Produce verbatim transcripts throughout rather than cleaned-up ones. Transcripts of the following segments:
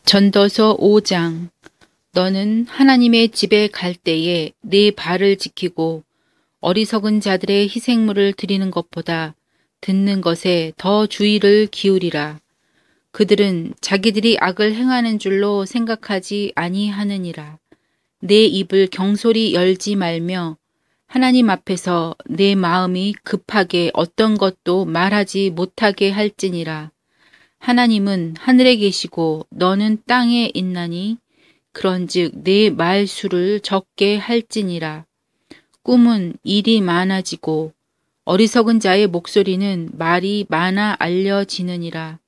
전도서 오 장. 너는 하나님의 집에 갈 때에 네 발을 지키고 어리석은 자들의 희생물을 드리는 것보다 듣는 것에 더 주의를 기울이라. 그들은 자기들이 악을 행하는 줄로 생각하지 아니하느니라. 내 입을 경솔히 열지 말며 하나님 앞에서 내 마음이 급하게 어떤 것도 말하지 못하게 할지니라. 하나님은 하늘에 계시고 너는 땅에 있나니 그런즉 내 말수를 적게 할지니라. 꿈은 일이 많아지고 어리석은 자의 목소리는 말이 많아 알려지느니라.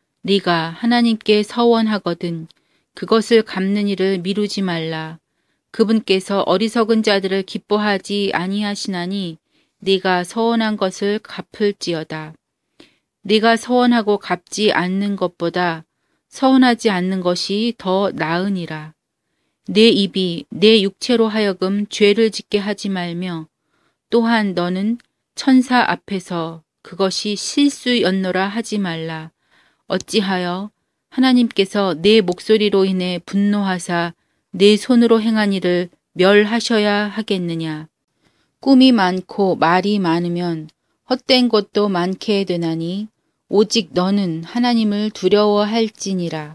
네가 하나님께 서원하거든 그것을 갚는 일을 미루지 말라. 그분께서 어리석은 자들을 기뻐하지 아니하시나니 네가 서원한 것을 갚을지어다. 네가 서원하고 갚지 않는 것보다 서원하지 않는 것이 더 나으니라. 내 입이 내 육체로 하여금 죄를 짓게 하지 말며 또한 너는 천사 앞에서 그것이 실수였노라 하지 말라. 어찌하여 하나님께서 내 목소리로 인해 분노하사 내 손으로 행한 일을 멸하셔야 하겠느냐. 꿈이 많고 말이 많으면 헛된 것도 많게 되나니 오직 너는 하나님을 두려워할지니라.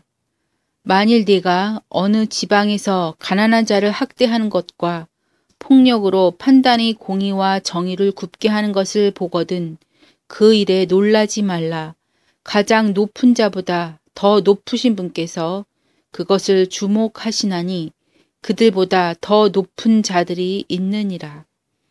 만일 네가 어느 지방에서 가난한 자를 학대하는 것과 폭력으로 판단의 공의와 정의를 굽게 하는 것을 보거든 그 일에 놀라지 말라. 가장 높은 자보다 더 높으신 분께서 그것을 주목하시나니 그들보다 더 높은 자들이 있느니라.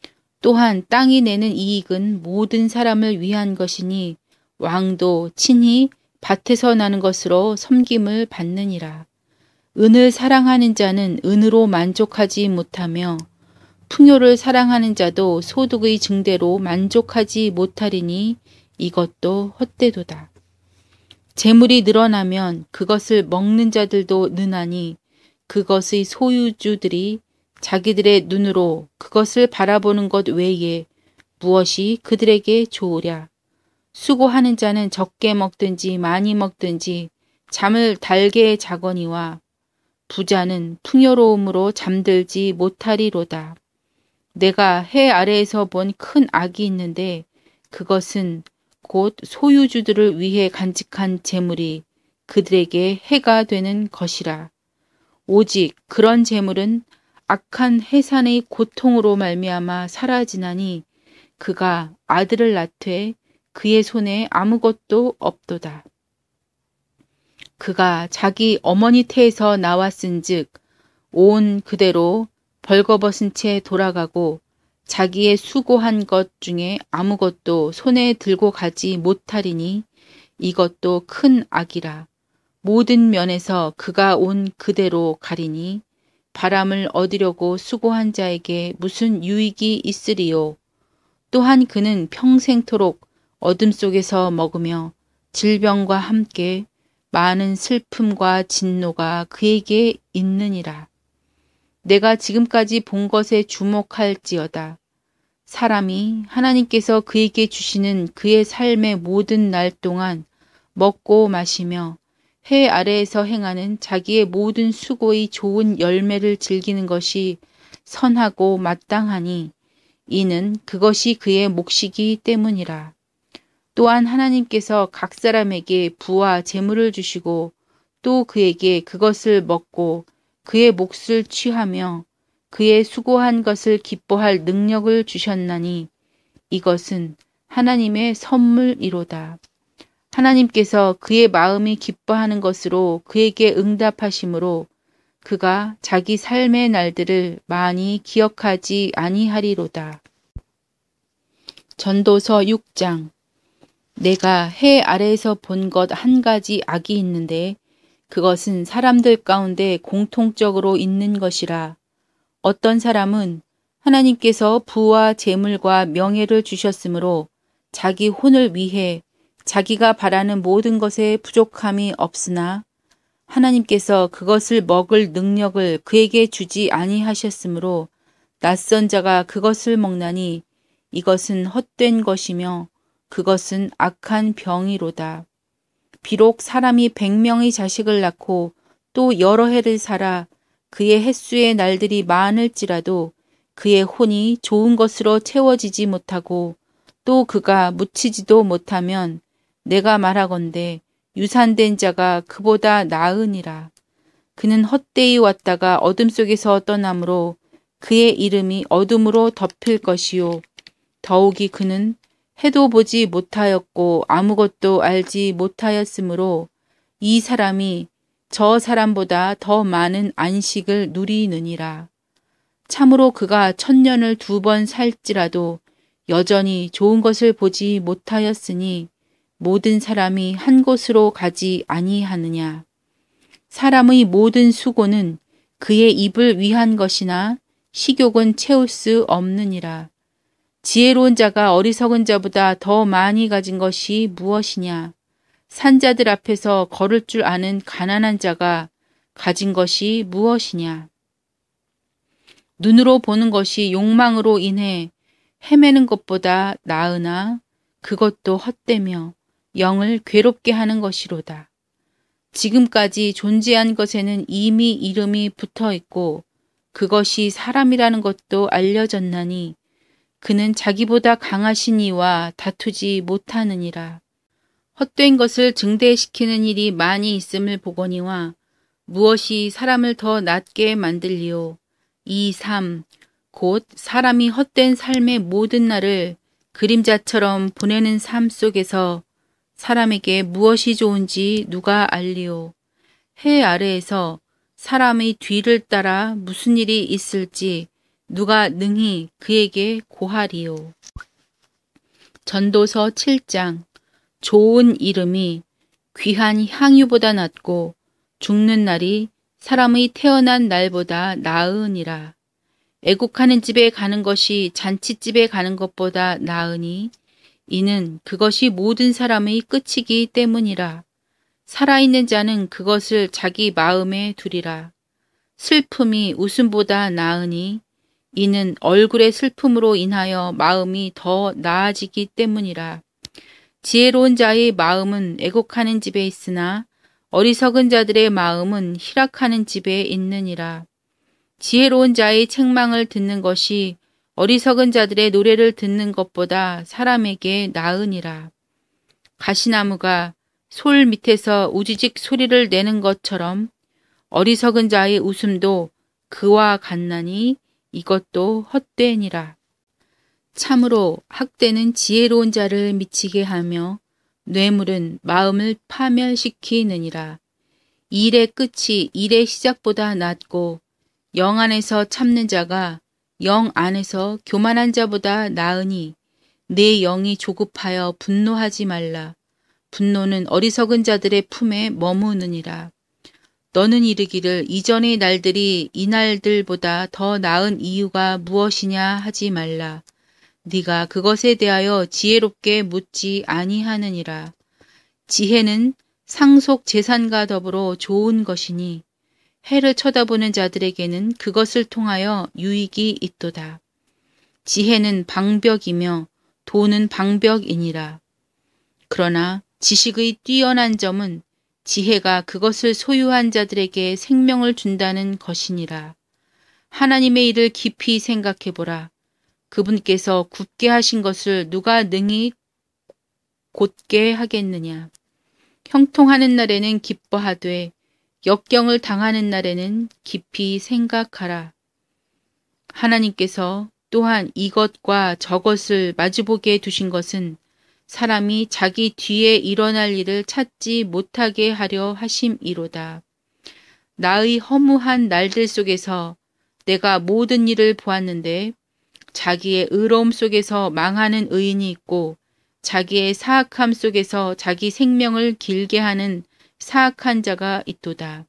또한 땅이 내는 이익은 모든 사람을 위한 것이니 왕도 친히 밭에서 나는 것으로 섬김을 받느니라. 은을 사랑하는 자는 은으로 만족하지 못하며 풍요를 사랑하는 자도 소득의 증대로 만족하지 못하리니 이것도 헛되도다. 재물이 늘어나면 그것을 먹는 자들도 느나니 그것의 소유주들이 자기들의 눈으로 그것을 바라보는 것 외에 무엇이 그들에게 좋으랴. 수고하는 자는 적게 먹든지 많이 먹든지 잠을 달게 자거니와 부자는 풍요로움으로 잠들지 못하리로다. 내가 해 아래에서 본 큰 악이 있는데 그것은 곧 소유주들을 위해 간직한 재물이 그들에게 해가 되는 것이라. 오직 그런 재물은 악한 해산의 고통으로 말미암아 사라지나니 그가 아들을 낳되 그의 손에 아무것도 없도다. 그가 자기 어머니 태에서 나왔은즉 온 그대로 벌거벗은 채 돌아가고 자기의 수고한 것 중에 아무것도 손에 들고 가지 못하리니 이것도 큰 악이라. 모든 면에서 그가 온 그대로 가리니 바람을 얻으려고 수고한 자에게 무슨 유익이 있으리요. 또한 그는 평생토록 어둠 속에서 먹으며 질병과 함께 많은 슬픔과 진노가 그에게 있느니라. 내가 지금까지 본 것에 주목할지어다. 사람이 하나님께서 그에게 주시는 그의 삶의 모든 날 동안 먹고 마시며 해 아래에서 행하는 자기의 모든 수고의 좋은 열매를 즐기는 것이 선하고 마땅하니 이는 그것이 그의 몫이기 때문이라. 또한 하나님께서 각 사람에게 부와 재물을 주시고 또 그에게 그것을 먹고 그의 몫을 취하며 그의 수고한 것을 기뻐할 능력을 주셨나니 이것은 하나님의 선물이로다. 하나님께서 그의 마음이 기뻐하는 것으로 그에게 응답하심으로 그가 자기 삶의 날들을 많이 기억하지 아니하리로다. 전도서 육 장. 내가 해 아래에서 본 것 한 가지 악이 있는데 그것은 사람들 가운데 공통적으로 있는 것이라. 어떤 사람은 하나님께서 부와 재물과 명예를 주셨으므로 자기 혼을 위해 자기가 바라는 모든 것에 부족함이 없으나 하나님께서 그것을 먹을 능력을 그에게 주지 아니하셨으므로 낯선 자가 그것을 먹나니 이것은 헛된 것이며 그것은 악한 병이로다. 비록 사람이 백 명의 자식을 낳고 또 여러 해를 살아 그의 햇수의 날들이 많을지라도 그의 혼이 좋은 것으로 채워지지 못하고 또 그가 묻히지도 못하면 내가 말하건대 유산된 자가 그보다 나으니라. 그는 헛되이 왔다가 어둠 속에서 떠나므로 그의 이름이 어둠으로 덮일 것이요. 더욱이 그는 해도 보지 못하였고 아무것도 알지 못하였으므로 이 사람이 저 사람보다 더 많은 안식을 누리느니라. 참으로 그가 천년을 두 번 살지라도 여전히 좋은 것을 보지 못하였으니 모든 사람이 한 곳으로 가지 아니하느냐. 사람의 모든 수고는 그의 입을 위한 것이나 식욕은 채울 수 없느니라. 지혜로운 자가 어리석은 자보다 더 많이 가진 것이 무엇이냐. 산자들 앞에서 걸을 줄 아는 가난한 자가 가진 것이 무엇이냐. 눈으로 보는 것이 욕망으로 인해 헤매는 것보다 나으나 그것도 헛되며 영을 괴롭게 하는 것이로다. 지금까지 존재한 것에는 이미 이름이 붙어 있고 그것이 사람이라는 것도 알려졌나니 그는 자기보다 강하신 이와 다투지 못하느니라. 헛된 것을 증대시키는 일이 많이 있음을 보거니와 무엇이 사람을 더 낮게 만들리요. 이 삶, 곧 사람이 헛된 삶의 모든 날을 그림자처럼 보내는 삶 속에서 사람에게 무엇이 좋은지 누가 알리오. 해 아래에서 사람의 뒤를 따라 무슨 일이 있을지 누가 능히 그에게 고하리오. 전도서 칠 장. 좋은 이름이 귀한 향유보다 낫고 죽는 날이 사람의 태어난 날보다 나으니라. 애국하는 집에 가는 것이 잔치집에 가는 것보다 나으니 이는 그것이 모든 사람의 끝이기 때문이라. 살아있는 자는 그것을 자기 마음에 두리라. 슬픔이 웃음보다 나으니 이는 얼굴의 슬픔으로 인하여 마음이 더 나아지기 때문이라. 지혜로운 자의 마음은 애곡하는 집에 있으나 어리석은 자들의 마음은 희락하는 집에 있느니라. 지혜로운 자의 책망을 듣는 것이 어리석은 자들의 노래를 듣는 것보다 사람에게 나으니라. 가시나무가 솔 밑에서 우지직 소리를 내는 것처럼 어리석은 자의 웃음도 그와 같나니 이것도 헛되니라. 참으로 학대는 지혜로운 자를 미치게 하며 뇌물은 마음을 파멸시키느니라. 일의 끝이 일의 시작보다 낫고 영 안에서 참는 자가 영 안에서 교만한 자보다 나으니 내 영이 조급하여 분노하지 말라. 분노는 어리석은 자들의 품에 머무느니라. 너는 이르기를 이전의 날들이 이 날들보다 더 나은 이유가 무엇이냐 하지 말라. 네가 그것에 대하여 지혜롭게 묻지 아니하느니라. 지혜는 상속 재산과 더불어 좋은 것이니 해를 쳐다보는 자들에게는 그것을 통하여 유익이 있도다. 지혜는 방벽이며 돈은 방벽이니라. 그러나 지식의 뛰어난 점은 지혜가 그것을 소유한 자들에게 생명을 준다는 것이니라. 하나님의 일을 깊이 생각해보라. 그분께서 굳게 하신 것을 누가 능히 곧게 하겠느냐. 형통하는 날에는 기뻐하되 역경을 당하는 날에는 깊이 생각하라. 하나님께서 또한 이것과 저것을 마주보게 두신 것은 사람이 자기 뒤에 일어날 일을 찾지 못하게 하려 하심이로다. 나의 허무한 날들 속에서 내가 모든 일을 보았는데 자기의 의로움 속에서 망하는 의인이 있고 자기의 사악함 속에서 자기 생명을 길게 하는 사악한 자가 있도다.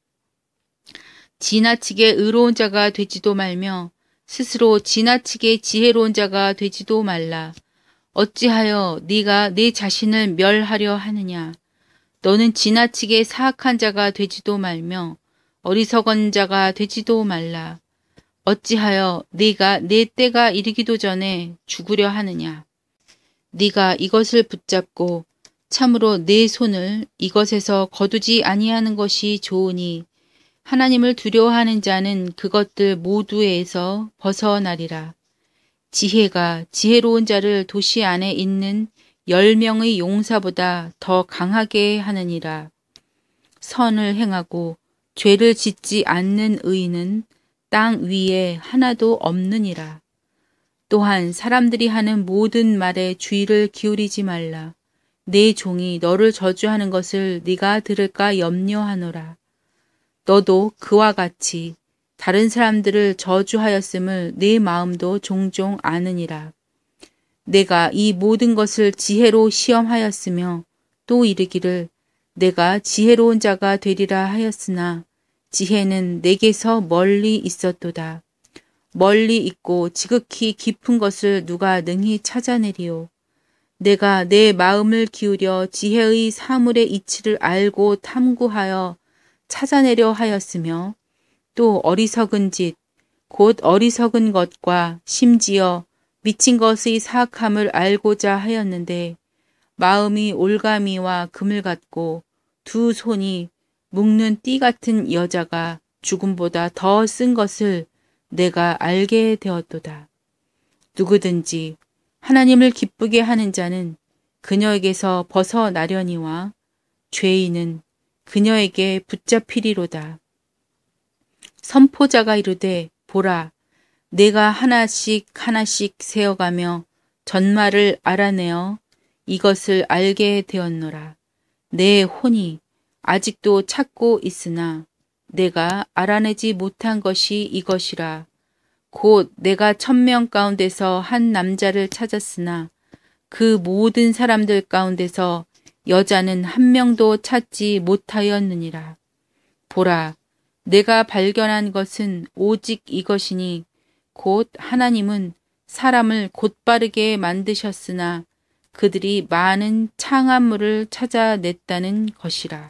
지나치게 의로운 자가 되지도 말며 스스로 지나치게 지혜로운 자가 되지도 말라. 어찌하여 네가 네 자신을 멸하려 하느냐. 너는 지나치게 사악한 자가 되지도 말며 어리석은 자가 되지도 말라. 어찌하여 네가 네 때가 이르기도 전에 죽으려 하느냐. 네가 이것을 붙잡고 참으로 네 손을 이것에서 거두지 아니하는 것이 좋으니 하나님을 두려워하는 자는 그것들 모두에서 벗어나리라. 지혜가 지혜로운 자를 도시 안에 있는 열 명의 용사보다 더 강하게 하느니라. 선을 행하고 죄를 짓지 않는 의인은 땅 위에 하나도 없느니라. 또한 사람들이 하는 모든 말에 주의를 기울이지 말라. 내 종이 너를 저주하는 것을 네가 들을까 염려하노라. 너도 그와 같이 다른 사람들을 저주하였음을 내 마음도 종종 아느니라. 내가 이 모든 것을 지혜로 시험하였으며 또 이르기를 내가 지혜로운 자가 되리라 하였으나 지혜는 내게서 멀리 있었도다. 멀리 있고 지극히 깊은 것을 누가 능히 찾아내리요. 내가 내 마음을 기울여 지혜의 사물의 이치를 알고 탐구하여 찾아내려 하였으며 또 어리석은 짓, 곧 어리석은 것과 심지어 미친 것의 사악함을 알고자 하였는데 마음이 올가미와 금을 같고 두 손이 묶는 띠 같은 여자가 죽음보다 더 쓴 것을 내가 알게 되었도다. 누구든지 하나님을 기쁘게 하는 자는 그녀에게서 벗어나려니와 죄인은 그녀에게 붙잡히리로다. 선포자가 이르되 보라, 내가 하나씩 하나씩 세어가며 전말을 알아내어 이것을 알게 되었노라. 내 혼이 아직도 찾고 있으나 내가 알아내지 못한 것이 이것이라. 곧 내가 천명 가운데서 한 남자를 찾았으나 그 모든 사람들 가운데서 여자는 한 명도 찾지 못하였느니라. 보라, 내가 발견한 것은 오직 이것이니 곧 하나님은 사람을 곧바르게 만드셨으나 그들이 많은 창암물을 찾아냈다는 것이라.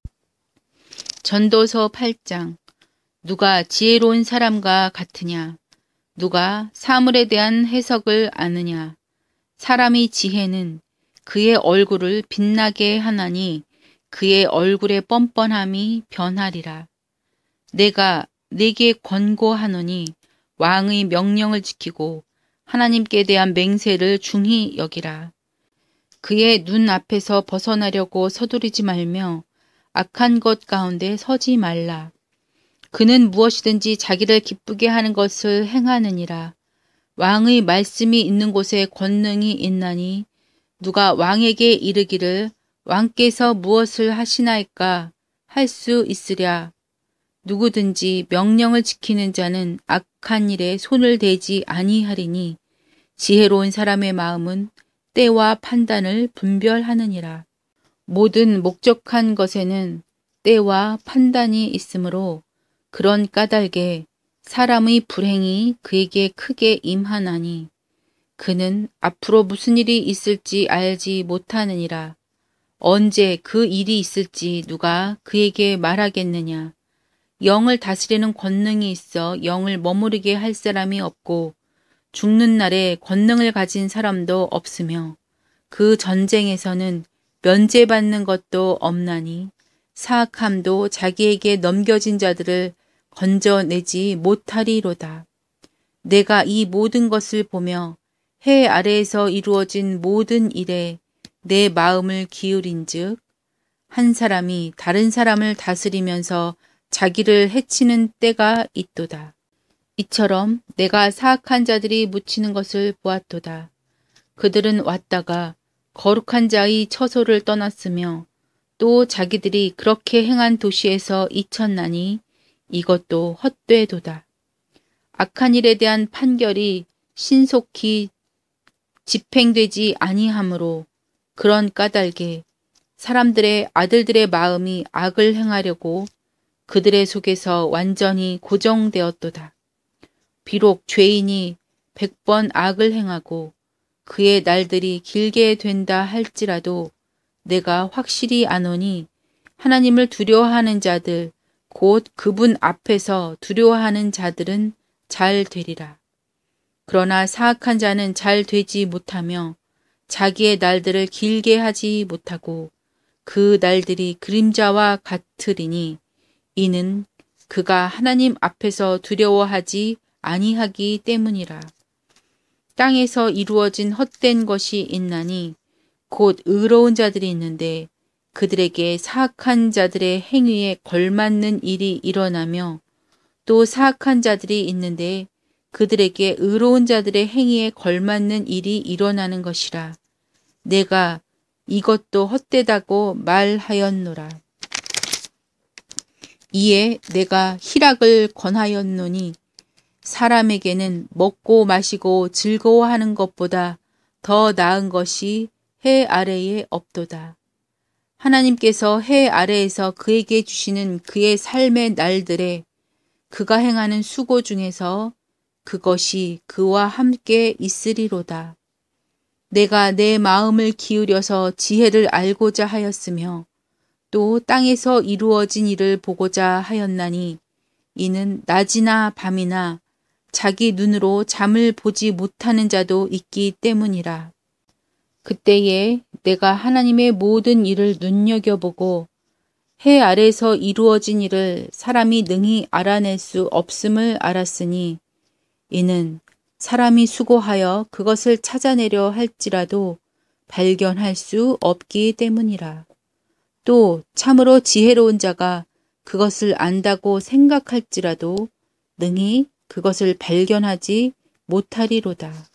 전도서 팔 장. 누가 지혜로운 사람과 같으냐? 누가 사물에 대한 해석을 아느냐? 사람의 지혜는 그의 얼굴을 빛나게 하나니 그의 얼굴의 뻔뻔함이 변하리라. 내가 네게 권고하노니 왕의 명령을 지키고 하나님께 대한 맹세를 중히 여기라. 그의 눈 앞에서 벗어나려고 서두르지 말며 악한 것 가운데 서지 말라. 그는 무엇이든지 자기를 기쁘게 하는 것을 행하느니라. 왕의 말씀이 있는 곳에 권능이 있나니 누가 왕에게 이르기를 왕께서 무엇을 하시나이까 할 수 있으랴. 누구든지 명령을 지키는 자는 악한 일에 손을 대지 아니하리니 지혜로운 사람의 마음은 때와 판단을 분별하느니라. 모든 목적한 것에는 때와 판단이 있으므로 그런 까닭에 사람의 불행이 그에게 크게 임하나니 그는 앞으로 무슨 일이 있을지 알지 못하느니라. 언제 그 일이 있을지 누가 그에게 말하겠느냐. 영을 다스리는 권능이 있어 영을 머무르게 할 사람이 없고 죽는 날에 권능을 가진 사람도 없으며 그 전쟁에서는 면제받는 것도 없나니 사악함도 자기에게 넘겨진 자들을 건져내지 못하리로다. 내가 이 모든 것을 보며 해 아래에서 이루어진 모든 일에 내 마음을 기울인즉 한 사람이 다른 사람을 다스리면서 자기를 해치는 때가 있도다. 이처럼 내가 사악한 자들이 묻히는 것을 보았도다. 그들은 왔다가 거룩한 자의 처소를 떠났으며 또 자기들이 그렇게 행한 도시에서 잊혔나니 이것도 헛되도다. 악한 일에 대한 판결이 신속히 집행되지 아니하므로 그런 까닭에 사람들의 아들들의 마음이 악을 행하려고 그들의 속에서 완전히 고정되었도다. 비록 죄인이 백 번 악을 행하고 그의 날들이 길게 된다 할지라도 내가 확실히 아노니 하나님을 두려워하는 자들 곧 그분 앞에서 두려워하는 자들은 잘 되리라. 그러나 사악한 자는 잘 되지 못하며 자기의 날들을 길게 하지 못하고 그 날들이 그림자와 같으리니 이는 그가 하나님 앞에서 두려워하지 아니하기 때문이라. 땅에서 이루어진 헛된 것이 있나니 곧 의로운 자들이 있는데 그들에게 사악한 자들의 행위에 걸맞는 일이 일어나며 또 사악한 자들이 있는데 그들에게 의로운 자들의 행위에 걸맞는 일이 일어나는 것이라. 내가 이것도 헛되다고 말하였노라. 이에 내가 희락을 권하였노니 사람에게는 먹고 마시고 즐거워하는 것보다 더 나은 것이 해 아래에 없도다. 하나님께서 해 아래에서 그에게 주시는 그의 삶의 날들에 그가 행하는 수고 중에서 그것이 그와 함께 있으리로다. 내가 내 마음을 기울여서 지혜를 알고자 하였으며 또 땅에서 이루어진 일을 보고자 하였나니 이는 낮이나 밤이나 자기 눈으로 잠을 보지 못하는 자도 있기 때문이라. 그때에 내가 하나님의 모든 일을 눈여겨보고 해 아래에서 이루어진 일을 사람이 능히 알아낼 수 없음을 알았으니 이는 사람이 수고하여 그것을 찾아내려 할지라도 발견할 수 없기 때문이라. 또 참으로 지혜로운 자가 그것을 안다고 생각할지라도 능히 그것을 발견하지 못하리로다.